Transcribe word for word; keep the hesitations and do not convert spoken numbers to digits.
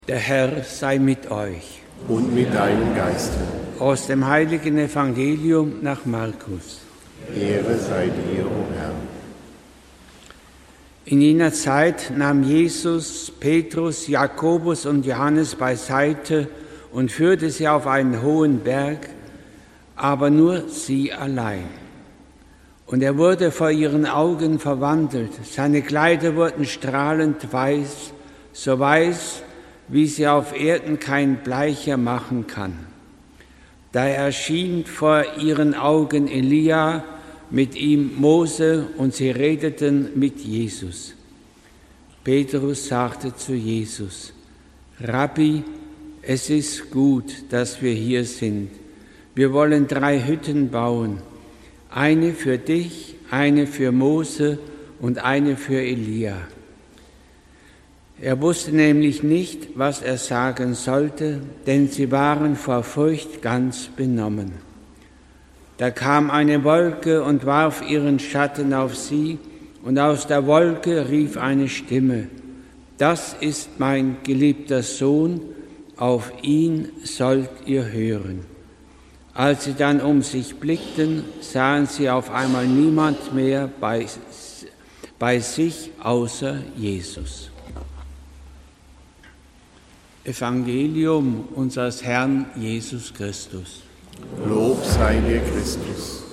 Der Herr sei mit euch. Und mit deinem Geiste. Aus dem heiligen Evangelium nach Markus. Ehre sei dir, o Herr. In jener Zeit nahm Jesus Petrus, Jakobus und Johannes beiseite und führte sie auf einen hohen Berg, aber nur sie allein. Und er wurde vor ihren Augen verwandelt. Seine Kleider wurden strahlend weiß, so weiß, wie sie auf Erden kein Bleicher machen kann. Da erschien vor ihren Augen Elia, mit ihm Mose, und sie redeten mit Jesus. Petrus sagte zu Jesus: Rabbi, es ist gut, dass wir hier sind. Wir wollen drei Hütten bauen, eine für dich, eine für Mose und eine für Elia. Er wusste nämlich nicht, was er sagen sollte, denn sie waren vor Furcht ganz benommen. Da kam eine Wolke und warf ihren Schatten auf sie, und aus der Wolke rief eine Stimme: Das ist mein geliebter Sohn, auf ihn sollt ihr hören. Als sie dann um sich blickten, sahen sie auf einmal niemand mehr bei, bei sich außer Jesus. Evangelium unseres Herrn Jesus Christus. Lob sei dir, Christus.